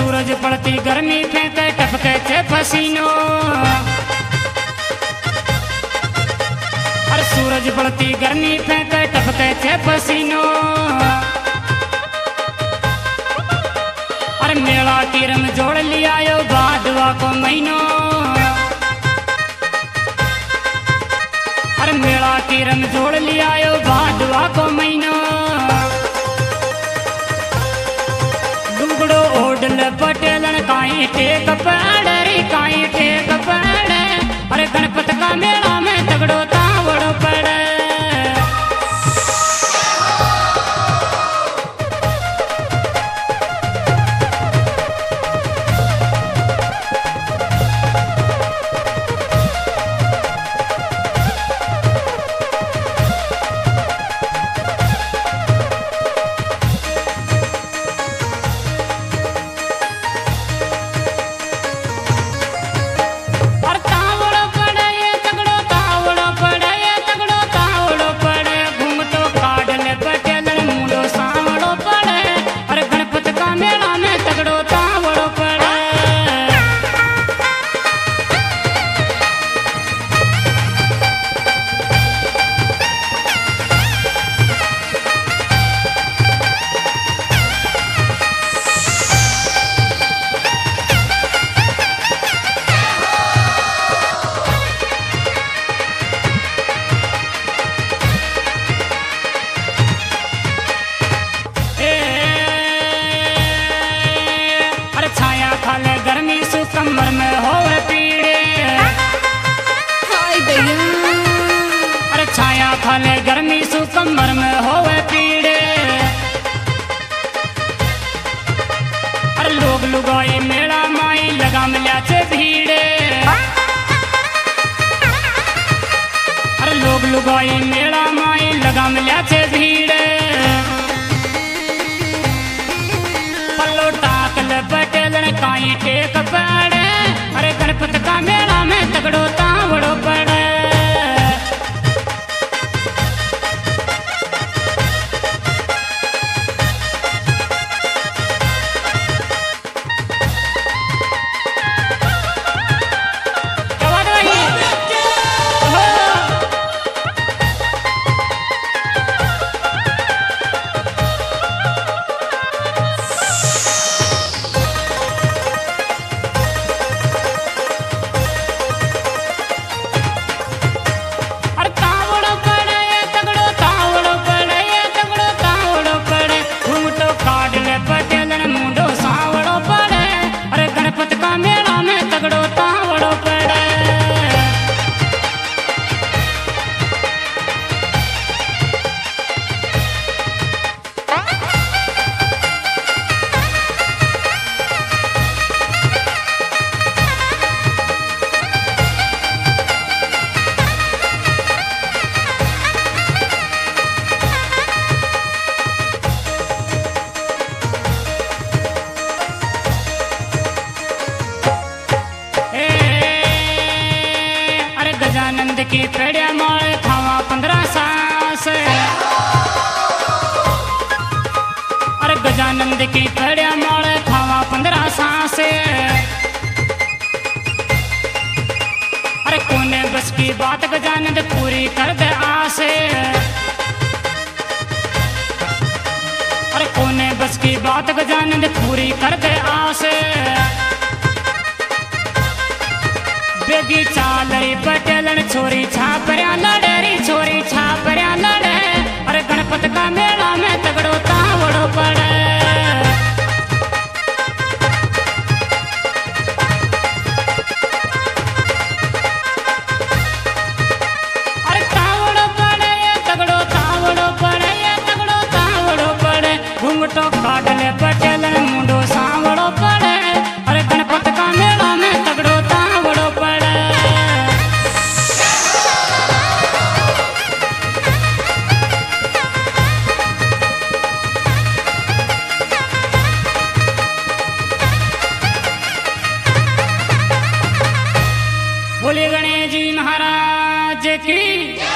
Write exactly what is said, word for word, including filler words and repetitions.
सूरज पड़ती गर्मी फेंके टपके थे पसीनो। अरे सूरज पड़ती गर्मी फेंके टपके थे पसीनो। अरे मेला की रंग जोड़ लिया यो भादवा को महीनो। अरे मेला की रंग जोड़ लिया यो भादवा को महीनो। डुगड़ो ओडल पटेलन काई टेक पड़े रे काई टेक पड़े। अरे गणपत का मेला में तगड़ो तावड़ो पड़े। कमर में होवे पीड़े। अरे छाया खाले गर्मी सु कमर में होवे पीड़े। अरे लोग लुगाई मेला माई लगा मिला चे भीड़े। अरे लोग लुगाई मेला माई लगा मिला चे भीड़े। पल्लो टाकल पटेलन काई टेक पड़े। अरे गणपत का मेला में तगड़ो तावड़ो पड़े। गजानंद की पेड़िया माल थावा पंद्रह सास। अरे गजानंद की पेड़िया माल थावा पंद्रह सास। अरे कोने बस की बात गजानंद पूरी कर दे आस। अरे कोने बस की बात गजानंद पूरी कर दे आस। बेगी चालरी पटेलन छोरी छापरिया लड़े री छोरी छापरिया लड़े। अरे गणपत का मेला में तगड़ो तावड़ो पड़े। अरे तावड़ो पड़े तगड़ो तावड़ो पड़े तगड़ो तावड़ो पड़े। घूंघटो काटले पटेलन मुंडो सांवड़ो पड़े। अरे गणपत का मेला में तगड़ो तावड़ो पड़े। बोले गणेश जी महाराज की।